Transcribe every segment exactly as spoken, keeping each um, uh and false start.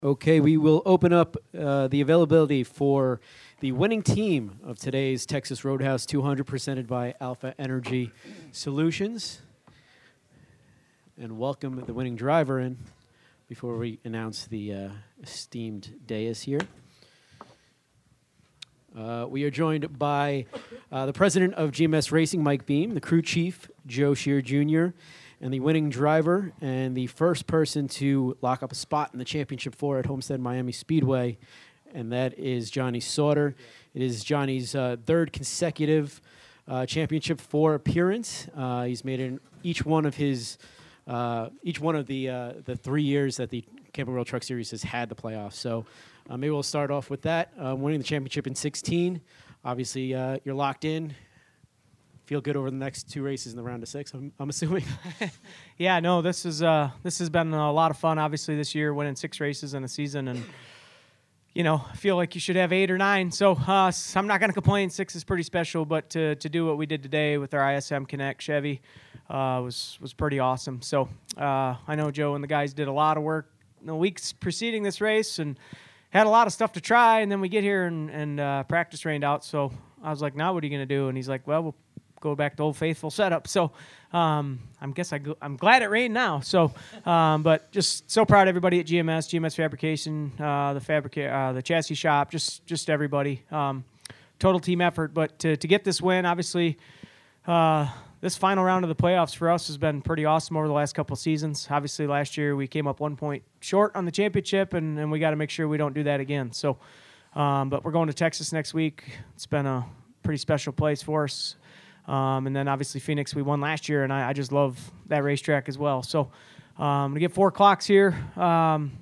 Okay, we will open up uh, the availability for the winning team of today's Texas Roadhouse two hundred presented by Alpha Energy Solutions. And welcome the winning driver in before we announce the uh, esteemed dais here. Uh, we are joined by uh, the president of G M S Racing, Mike Beam, the crew chief, Joe Shear Junior, and the winning driver and the first person to lock up a spot in the championship four at Homestead Miami Speedway, and that is Johnny Sauter. It is Johnny's uh, third consecutive uh, championship four appearance. Uh, he's made it in each one of his, uh, each one of the uh, the three years that the Camping World Truck Series has had the playoffs. So uh, maybe we'll start off with that. Uh, winning the championship in sixteen. Obviously, uh, you're locked in. Feel good over the next two races in the round of six, I'm, I'm assuming. Yeah, no, this is uh, this has been a lot of fun. Obviously, this year, winning six races in a season, and you know, I feel like you should have eight or nine. So uh, I'm not going to complain. Six is pretty special, but to to do what we did today with our I S M Connect Chevy uh, was was pretty awesome. So uh, I know Joe and the guys did a lot of work in the weeks preceding this race, and had a lot of stuff to try. And then we get here, and and uh, practice rained out. So I was like, "Now what are you going to do?" And he's like, "Well, we'll go back to Old Faithful setup." So um, I guess I go, I'm glad it rained now. So, um, but just so proud of everybody at G M S, G M S Fabrication, uh, the fabrica- uh, the chassis shop, just just everybody. Um, total team effort. But to to get this win, obviously, uh, this final round of the playoffs for us has been pretty awesome over the last couple of seasons. Obviously, last year we came up one point short on the championship, and, and we got to make sure we don't do that again. So, um, but we're going to Texas next week. It's been a pretty special place for us. Um, and then obviously Phoenix, we won last year, and I, I just love that racetrack as well. So um, I'm going to get four clocks here. Um,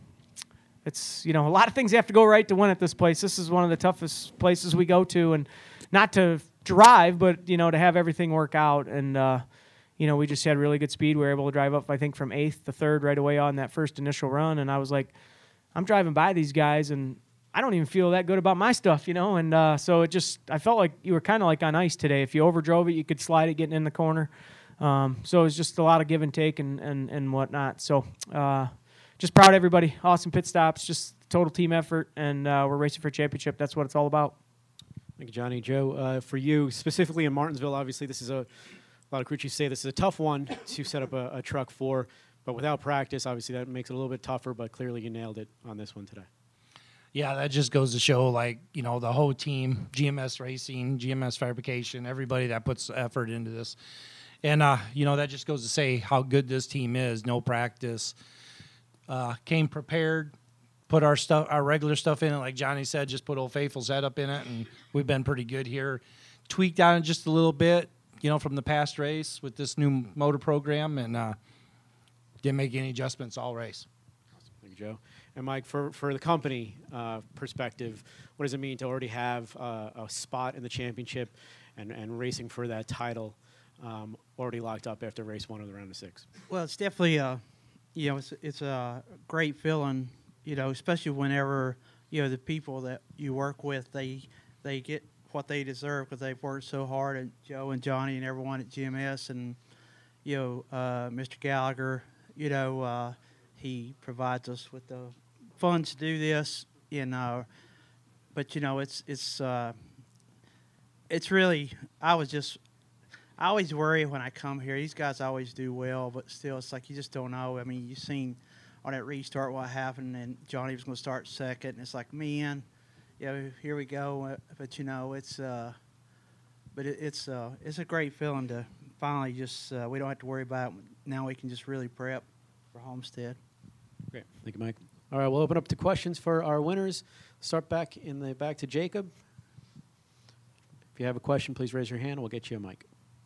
it's, you know, a lot of things have to go right to win at this place. This is one of the toughest places we go to, and not to drive, but, you know, to have everything work out. And, uh, you know, we just had really good speed. We were able to drive up, I think, from eighth to third right away on that first initial run. And I was like, I'm driving by these guys, and I don't even feel that good about my stuff, you know, and uh, so it just, I felt like you were kind of like on ice today. If you overdrove it, you could slide it getting in the corner. Um, so it was just a lot of give and take and, and, and whatnot. So uh, just proud of everybody. Awesome pit stops, just total team effort, and uh, we're racing for a championship. That's what it's all about. Thank you, Johnny. Joe, uh, for you, specifically in Martinsville, obviously this is a, a lot of crew chiefs say this is a tough one to set up a, a truck for, but without practice, obviously that makes it a little bit tougher, but clearly you nailed it on this one today. Yeah, that just goes to show, like, you know, the whole team, G M S Racing, G M S Fabrication, everybody that puts effort into this. And, uh, you know, that just goes to say how good this team is. No practice. Uh, came prepared, put our stuff, our regular stuff in it. Like Johnny said, just put Old Faithful setup in it, and we've been pretty good here. Tweaked on it just a little bit, you know, from the past race with this new motor program, and uh, didn't make any adjustments all race. Awesome. Thank you, Joe. And Mike, for, for the company uh, perspective, what does it mean to already have uh, a spot in the championship and, and racing for that title um, already locked up after race one of the round of six? Well, it's definitely a, you know, it's it's a great feeling, you know, especially whenever, you know, the people that you work with, they they get what they deserve because they've worked so hard, and Joe and Johnny and everyone at G M S, and you know, uh, Mister Gallagher, you know, uh, he provides us with the funds to do this, you know, but you know, it's it's uh, it's really. I was just, I always worry when I come here. These guys always do well, but still, it's like you just don't know. I mean, you seen on that restart what happened, and Johnny was going to start second, and it's like, man, you know, here we go. But you know, it's uh, but it, it's uh, it's a great feeling to finally just uh, we don't have to worry about it. Now we can just really prep for Homestead. Great, thank you, Mike. All right, we'll open up to questions for our winners. Start back in the back to Jacob. If you have a question, please raise your hand. We'll get you a mic.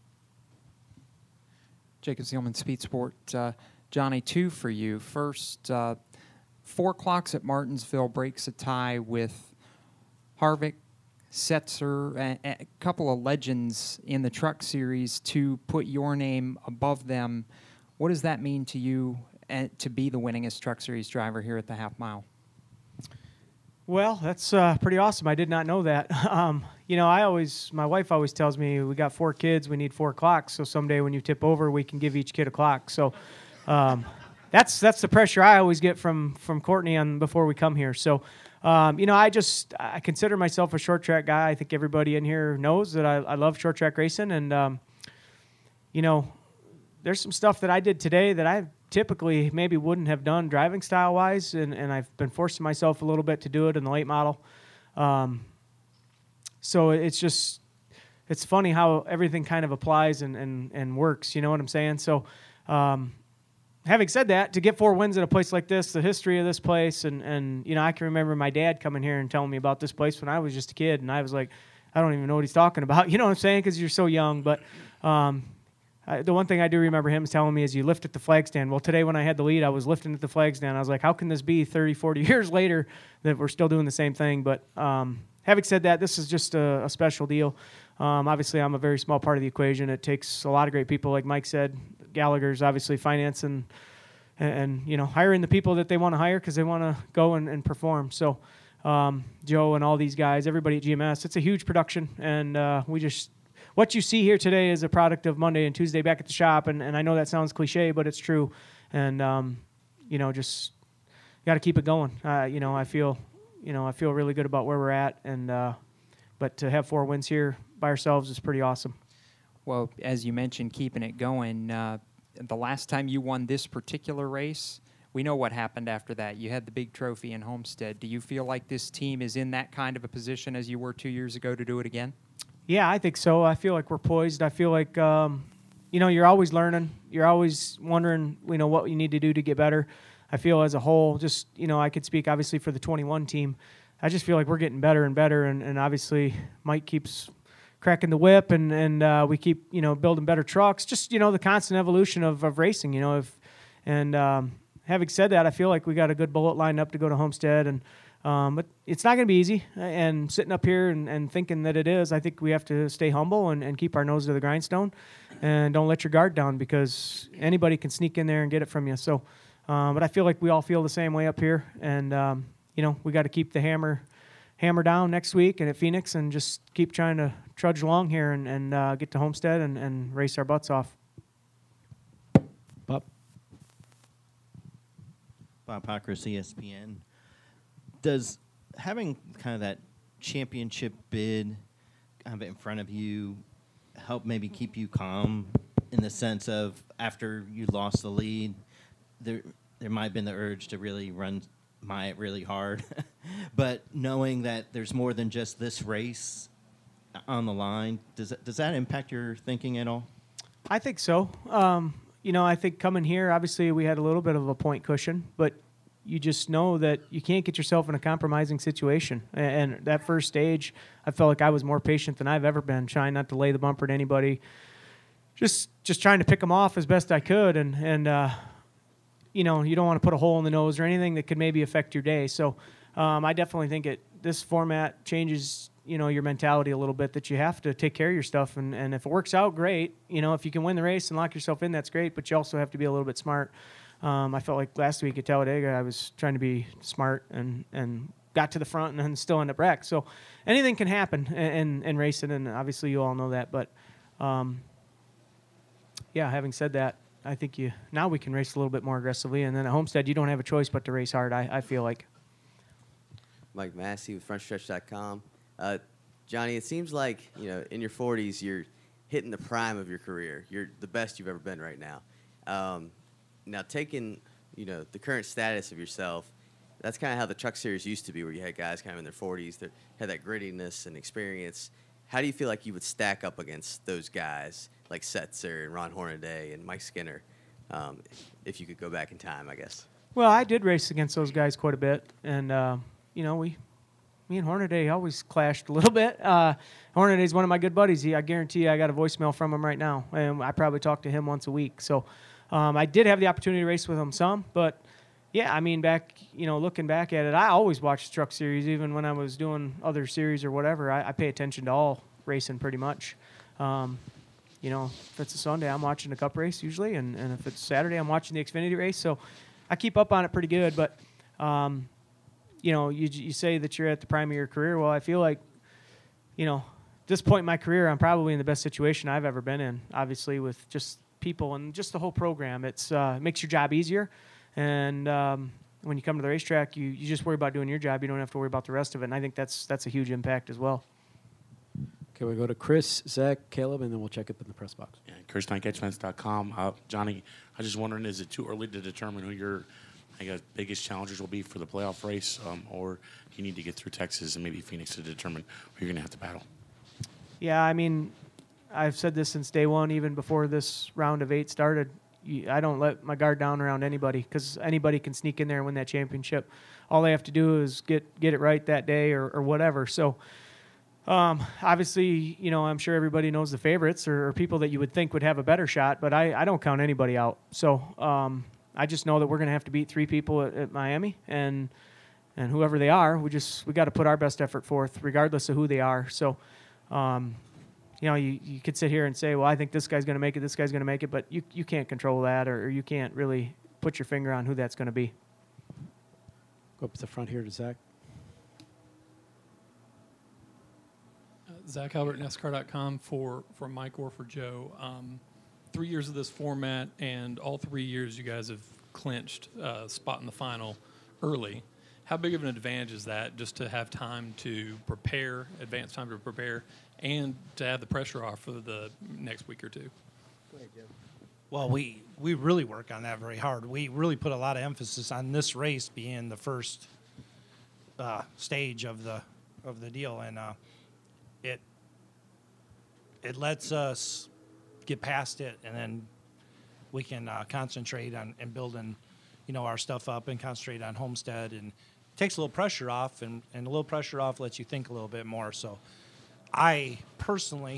Jacob Zielman, Speed Sport. Uh, Johnny, two for you. First, uh, four clocks at Martinsville breaks a tie with Harvick, Setzer, a, a couple of legends in the truck series to put your name above them. What does that mean to you and to be the winningest truck series driver here at the half mile? Well, that's uh, pretty awesome. I did not know that. Um, you know, I always, my wife always tells me we got four kids, we need four clocks. So someday when you tip over, we can give each kid a clock. So um, that's that's the pressure I always get from from Courtney on before we come here. So, um, you know, I just I consider myself a short track guy. I think everybody in here knows that I, I love short track racing, and um, you know, there's some stuff that I did today that I typically maybe wouldn't have done driving style wise, and, and I've been forcing myself a little bit to do it in the late model. Um, so it's just it's funny how everything kind of applies and, and, and works. You know what I'm saying? So. Um, Having said that, to get four wins at a place like this, the history of this place, and, and you know, I can remember my dad coming here and telling me about this place when I was just a kid, and I was like, I don't even know what he's talking about. You know what I'm saying? Because you're so young. But um, I, the one thing I do remember him telling me is you lift at the flag stand. Well, today when I had the lead, I was lifting at the flag stand. I was like, how can this be thirty, forty years later that we're still doing the same thing? But um, having said that, this is just a, a special deal. Um, obviously, I'm a very small part of the equation. It takes a lot of great people, like Mike said. Gallagher's obviously financing and, and you know hiring the people that they want to hire because they want to go and, and perform. So um, Joe and all these guys, everybody at G M S, it's a huge production, and uh, we just what you see here today is a product of Monday and Tuesday back at the shop. And, and I know that sounds cliche, but it's true. And um, you know, just got to keep it going. Uh, you know, I feel you know I feel really good about where we're at, and uh, but to have four wins here by ourselves is pretty awesome. Well, as you mentioned, keeping it going, uh, the last time you won this particular race, we know what happened after that. You had the big trophy in Homestead. Do you feel like this team is in that kind of a position as you were two years ago to do it again? Yeah, I think so. I feel like we're poised. I feel like, um, you know, you're always learning. You're always wondering, you know, what you need to do to get better. I feel as a whole, just, you know, I could speak obviously for the twenty-one team. I just feel like we're getting better and better, and, and obviously Mike keeps cracking the whip, and and uh, we keep you know building better trucks. Just you know the constant evolution of, of racing. You know, if and um, having said that, I feel like we got a good bullet lined up to go to Homestead, and um, but it's not going to be easy. And sitting up here and, and thinking that it is, I think we have to stay humble and, and keep our nose to the grindstone, and don't let your guard down because anybody can sneak in there and get it from you. So, um, but I feel like we all feel the same way up here, and um, you know we got to keep the hammer. hammer down next week and at Phoenix and just keep trying to trudge along here and, and uh, get to Homestead and, and race our butts off. Bob? Bob Pockris, E S P N. Does having kind of that championship bid kind of in front of you help maybe keep you calm in the sense of after you lost the lead, there there might have been the urge to really run Myatt really hard, but knowing that there's more than just this race on the line, does that, does that impact your thinking at all? I think so. Um, you know, I think coming here, obviously we had a little bit of a point cushion, but you just know that you can't get yourself in a compromising situation. And, and that first stage, I felt like I was more patient than I've ever been, trying not to lay the bumper to anybody, just just trying to pick them off as best I could, and and. Uh, you know, you don't want to put a hole in the nose or anything that could maybe affect your day. So um, I definitely think it this format changes, you know, your mentality a little bit, that you have to take care of your stuff. And, and if it works out, great. You know, if you can win the race and lock yourself in, that's great. But you also have to be a little bit smart. Um, I felt like last week at Talladega, I was trying to be smart and, and got to the front and then still end up wrecked. So anything can happen in, in, in racing, and obviously you all know that. But, um, yeah, having said that, I think you now we can race a little bit more aggressively, and then at Homestead you don't have a choice but to race hard. I, I feel like. Mike Massey with front stretch dot com. Uh, Johnny, it seems like you know in your forties you're hitting the prime of your career. You're the best you've ever been right now. Um, now taking you know the current status of yourself, that's kind of how the Truck Series used to be, where you had guys kind of in their forties that had that grittiness and experience. How do you feel like you would stack up against those guys like Setzer and Ron Hornaday and Mike Skinner, um, if you could go back in time, I guess? Well, I did race against those guys quite a bit, and uh, you know, we, me and Hornaday always clashed a little bit. Uh, Hornaday's one of my good buddies. He, I guarantee you, I got a voicemail from him right now, and I probably talk to him once a week. So um, I did have the opportunity to race with him some, but yeah, I mean, back, you know, looking back at it, I always watched the Truck Series, even when I was doing other series or whatever. I, I pay attention to all racing pretty much. Um, you know, if it's a Sunday, I'm watching the Cup race usually, and, and if it's Saturday, I'm watching the Xfinity race. So I keep up on it pretty good. But, um, you know, you you say that you're at the prime of your career. Well, I feel like, you know, at this point in my career, I'm probably in the best situation I've ever been in, obviously, with just people and just the whole program. It's uh, it makes your job easier. And um, when you come to the racetrack, you, you just worry about doing your job. You don't have to worry about the rest of it. And I think that's that's a huge impact as well. Okay, we go to Chris, Zach, Caleb, and then we'll check up in the press box. Yeah, Chris Knight Catch Fence dot com. Uh, Johnny, I was just wondering, is it too early to determine who your I guess, biggest challengers will be for the playoff race, um, or do you need to get through Texas and maybe Phoenix to determine who you're going to have to battle? Yeah, I mean, I've said this since day one, even before this round of eight started. You, I don't let my guard down around anybody because anybody can sneak in there and win that championship. All they have to do is get get it right that day or, or whatever. So, um, obviously, you know, I'm sure everybody knows the favorites or, or people that you would think would have a better shot, but I, I don't count anybody out. So, um, I just know that we're going to have to beat three people at, at Miami, and and whoever they are, we just we got to put our best effort forth, regardless of who they are. So, um, you know, you, you could sit here and say, well, I think this guy's going to make it, this guy's going to make it, but you you can't control that, or, or you can't really put your finger on who that's going to be. Go up to the front here to Zach. Uh, Zach Albert, NASCAR dot com for for Mike or for Joe. Um, Three years of this format, and all three years you guys have clinched a spot in the final early. How big of an advantage is that, just to have time to prepare, advance time to prepare, and to have the pressure off for the next week or two? Go ahead, Joe. Well, we, we really work on that very hard. We really put a lot of emphasis on this race being the first uh, stage of the of the deal, and uh, it it lets us get past it, and then we can uh, concentrate on and building, you know, our stuff up and concentrate on Homestead, and it takes a little pressure off, and, and a little pressure off lets you think a little bit more. So I personally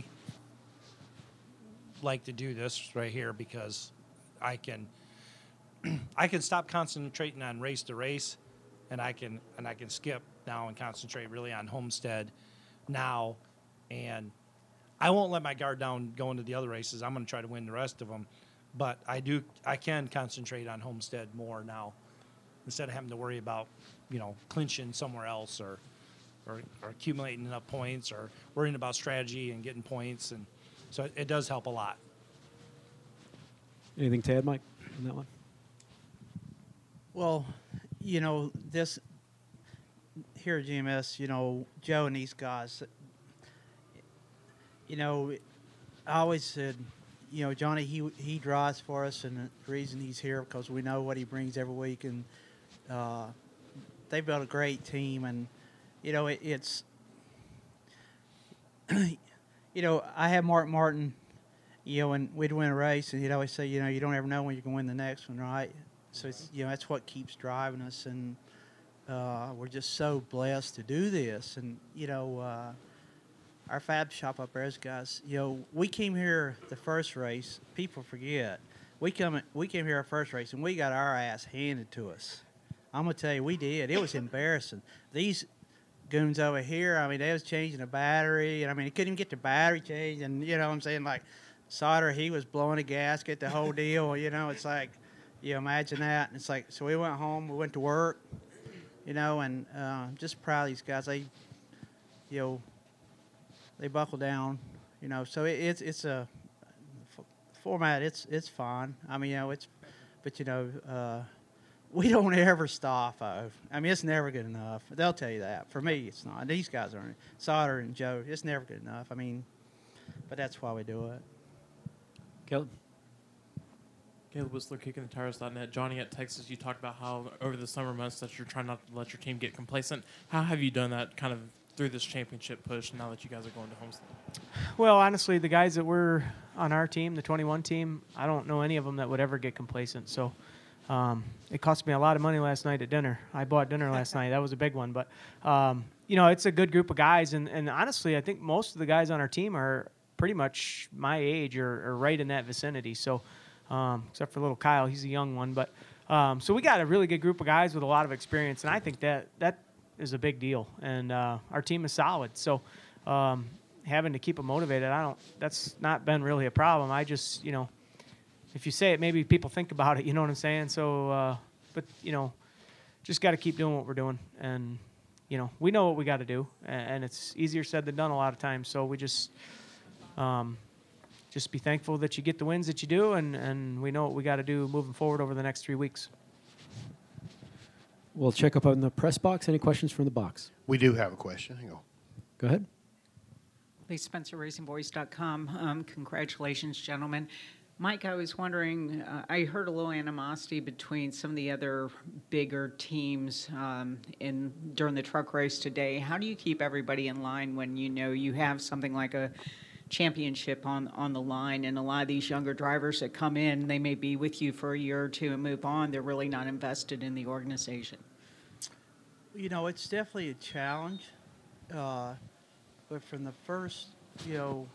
like to do this right here because I can I can stop concentrating on race to race, and I can and I can skip now and concentrate really on Homestead now, and I won't let my guard down going to the other races. I'm going to try to win the rest of them, but I do. I can concentrate on Homestead more now, instead of having to worry about, you know, clinching somewhere else or, or, or accumulating enough points or worrying about strategy and getting points, and so it, it does help a lot. Anything to add, Mike, on that one? Well, you know, this here at G M S, you know, Joe and these guys, you know, I always said, you know, Johnny, he he drives for us, and the reason he's here because we know what he brings every week, and uh, they've built a great team, and you know, it, it's, you know, I have Mark Martin, you know, and we'd win a race, and he'd always say, you know, you don't ever know when you're gonna win the next one, right? So it's, you know, that's what keeps driving us, and uh, we're just so blessed to do this, and you know. Uh, Our fab shop up there, guys, you know, we came here the first race. People forget. We come, we came here our first race, and we got our ass handed to us. I'm going to tell you, we did. It was embarrassing. These goons over here, I mean, they was changing the battery, and, I mean, they couldn't even get the battery changed, and, you know what I'm saying, like, Sauter, he was blowing a gasket, the whole deal, you know, it's like, you imagine that. And it's like, so we went home, we went to work, you know, and uh, just proud of these guys. They, you know, they buckle down, you know. So it, it's it's a f- format. It's it's fine. I mean, you know, it's, but you know, uh, we don't ever stop. Uh, I mean, it's never good enough. They'll tell you that. For me, it's not. These guys aren't. Sauter and Joe, it's never good enough. I mean, but that's why we do it. Caleb? Caleb Whistler, kicking the tires dot net. Johnny, at Texas, you talked about how over the summer months that you're trying not to let your team get complacent. How have you done that kind of through this championship push now that you guys are going to Homestead? Well, honestly, the guys that were on our team, the twenty-one team, I don't know any of them that would ever get complacent. So um, it cost me a lot of money last night at dinner. I bought dinner last night. That was a big one. But, um, you know, it's a good group of guys. And, and honestly, I think most of the guys on our team are pretty much my age or, or right in that vicinity. So um, except for little Kyle, he's a young one. But um, so we got a really good group of guys with a lot of experience. And I think that that is a big deal. And uh, our team is solid. So um, having to keep them motivated, I don't, that's not been really a problem. I just, you know, if you say it, maybe people think about it, you know what I'm saying? So, uh, but, you know, just got to keep doing what we're doing. And, you know, we know what we got to do. And, and it's easier said than done a lot of times. So we just, um, just be thankful that you get the wins that you do. And, and we know what we got to do moving forward over the next three weeks. We'll check up on the press box. Any questions from the box? We do have a question. Hang on. Go ahead. Lee Spencer, Racing Voice dot com. Um, congratulations, gentlemen. Mike, I was wondering, uh, I heard a little animosity between some of the other bigger teams um, in during the truck race today. How do you keep everybody in line when you know you have something like a championship on, on the line, and a lot of these younger drivers that come in, they may be with you for a year or two and move on. They're really not invested in the organization. You know, it's definitely a challenge. Uh, but from the first, you know,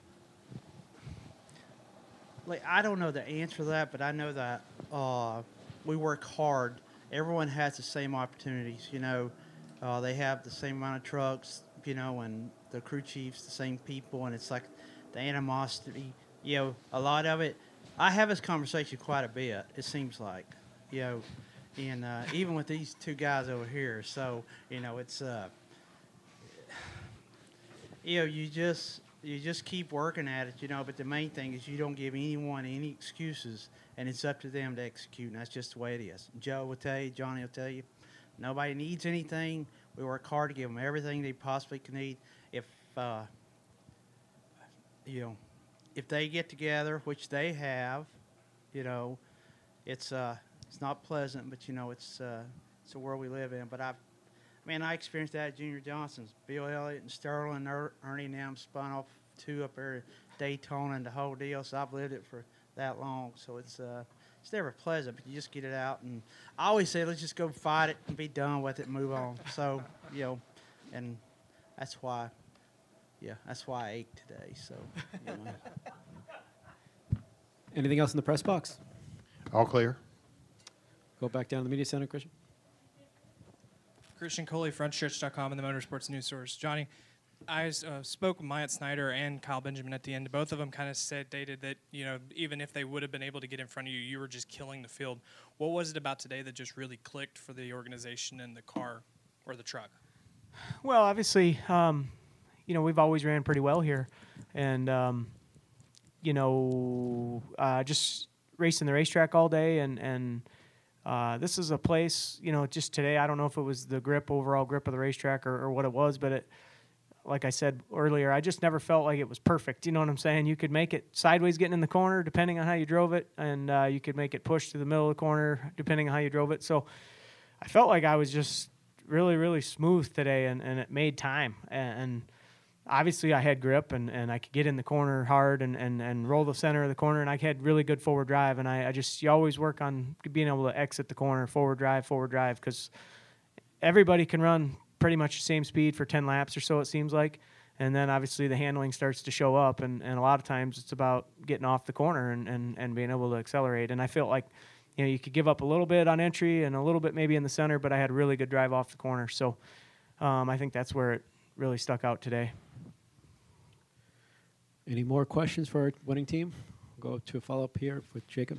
like, I don't know the answer to that, but I know that uh, we work hard. Everyone has the same opportunities, you know. Uh, they have the same amount of trucks, you know, and the crew chiefs, the same people, and it's like the animosity, you know, a lot of it. I have this conversation quite a bit, it seems like, you know, and uh, even with these two guys over here. So, you know, it's, uh, you know, you just... You just keep working at it, you know, but the main thing is you don't give anyone any excuses, and it's up to them to execute, and that's just the way it is. Joe will tell you, Johnny will tell you, nobody needs anything. We work hard to give them everything they possibly can need. If, uh, you know, if they get together, which they have, you know, it's uh, it's not pleasant, but, you know, it's, uh, it's the world we live in. But I've Man, I experienced that at Junior Johnson's. Bill Elliott and Sterling and er- Ernie and them spun off two up there at Daytona and the whole deal. So I've lived it for that long. So it's uh, it's never pleasant, but you just get it out. And I always say, let's just go fight it and be done with it and move on. So, you know, and that's why, yeah, that's why I ate today. So, you know. Anything else in the press box? All clear. Go back down to the media center, Christian. Christian Coley, front stretch dot com and the Motorsports News Source. Johnny, I uh, spoke with Myatt Snyder and Kyle Benjamin at the end. Both of them kind of said, dated that, you know, even if they would have been able to get in front of you, you were just killing the field. What was it about today that just really clicked for the organization and the car or the truck? Well, obviously, um, you know, we've always ran pretty well here. And, um, you know, uh, just racing the racetrack all day and, and – Uh, this is a place, you know, just today, I don't know if it was the grip, overall grip of the racetrack or, or what it was, but it, like I said earlier, I just never felt like it was perfect. You know what I'm saying? You could make it sideways getting in the corner, depending on how you drove it, and uh, you could make it push to the middle of the corner, depending on how you drove it. So I felt like I was just really, really smooth today, and, and it made time. And, and obviously I had grip, and, and I could get in the corner hard and, and, and roll the center of the corner, and I had really good forward drive. And I, I just, you always work on being able to exit the corner, forward drive, forward drive, because everybody can run pretty much the same speed for ten laps or so, it seems like. And then obviously the handling starts to show up, and, and a lot of times it's about getting off the corner and, and, and being able to accelerate. And I felt like, you know, you could give up a little bit on entry and a little bit maybe in the center, but I had really good drive off the corner. So um, I think that's where it really stuck out today. Any more questions for our winning team? We'll go to a follow-up here with Jacob.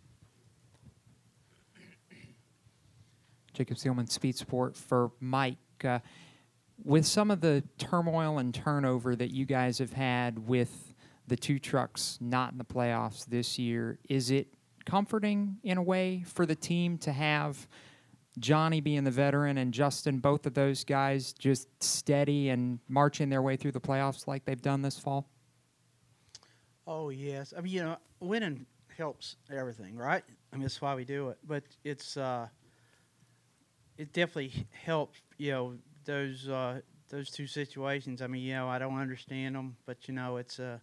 Jacob Seelman, Speed Sport. For Mike, uh, with some of the turmoil and turnover that you guys have had with the two trucks not in the playoffs this year, is it comforting in a way for the team to have Johnny being the veteran and Justin, both of those guys, just steady and marching their way through the playoffs like they've done this fall? Oh, yes. I mean, you know, winning helps everything, right? I mean, that's why we do it. But it's uh, it definitely helps, you know, those uh, those two situations. I mean, you know, I don't understand them, but, you know, it's uh,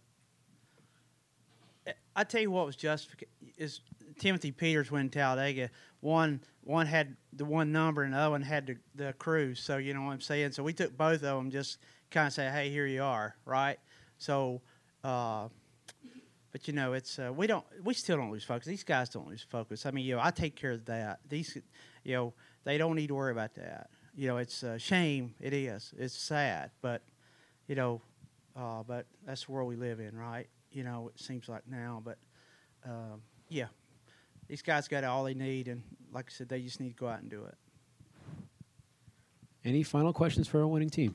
I tell you what was justified is Timothy Peters winning Talladega. One one had the one number and the other one had the, the cruise. So, you know what I'm saying? So we took both of them, just kind of say, hey, here you are, right? So, uh, but, you know, it's uh, we don't we still don't lose focus. These guys don't lose focus. I mean, you know, I take care of that. These, you know, they don't need to worry about that. You know, it's a shame. It is. It's sad, but, you know, uh, but that's the world we live in, right? You know, it seems like now, but um, yeah, these guys got all they need, and like I said, they just need to go out and do it. Any final questions for our winning team?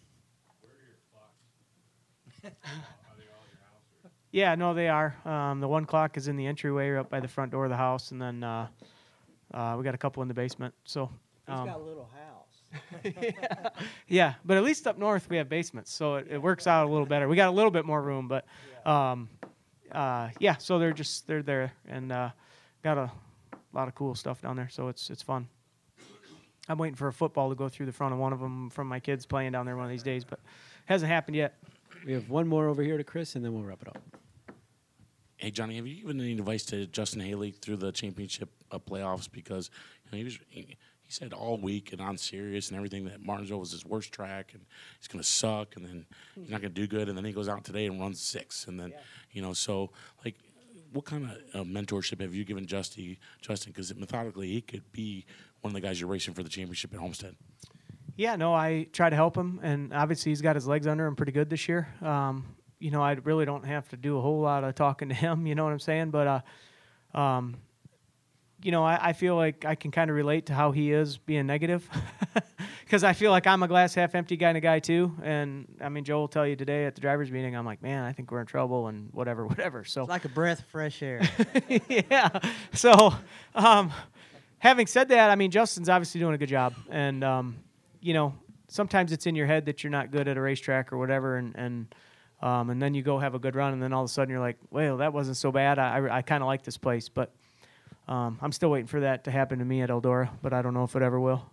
Yeah, no, they are. Um, the one clock is in the entryway up by the front door of the house, and then uh, uh, we got a couple in the basement. So Um, He's got a little house. yeah. yeah, but at least up north we have basements, so it, it works out a little better. We got a little bit more room, but um, uh, yeah. So they're just they're there and uh, got a lot of cool stuff down there. So it's it's fun. I'm waiting for a football to go through the front of one of them from my kids playing down there one of these days, but hasn't happened yet. We have one more over here to Chris, and then we'll wrap it up. Hey, Johnny, have you given any advice to Justin Haley through the championship uh, playoffs? Because you know, he was he, he said all week and on serious and everything that Martinsville was his worst track and he's going to suck and then he's not going to do good. And then he goes out today and runs six. And then, yeah. you know, so like what kind of uh, mentorship have you given Justy, Justin? Because methodically he could be one of the guys you're racing for the championship at Homestead. Yeah, no, I try to help him. And obviously he's got his legs under him pretty good this year. Um, you know, I really don't have to do a whole lot of talking to him, you know what I'm saying? But, uh, um, you know, I, I feel like I can kind of relate to how he is being negative because I feel like I'm a glass half empty kind of guy too. And, I mean, Joe will tell you today at the driver's meeting, I'm like, man, I think we're in trouble and whatever, whatever. So it's like a breath of fresh air. yeah. So um, having said that, I mean, Justin's obviously doing a good job. And, um, you know, sometimes it's in your head that you're not good at a racetrack or whatever, and, and Um, and then you go have a good run, and then all of a sudden you're like, well, that wasn't so bad. I, I, I kind of like this place. But um, I'm still waiting for that to happen to me at Eldora, but I don't know if it ever will.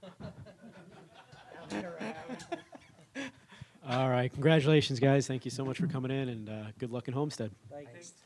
All right. Congratulations, guys. Thank you so much for coming in, and uh, good luck in Homestead. Thanks.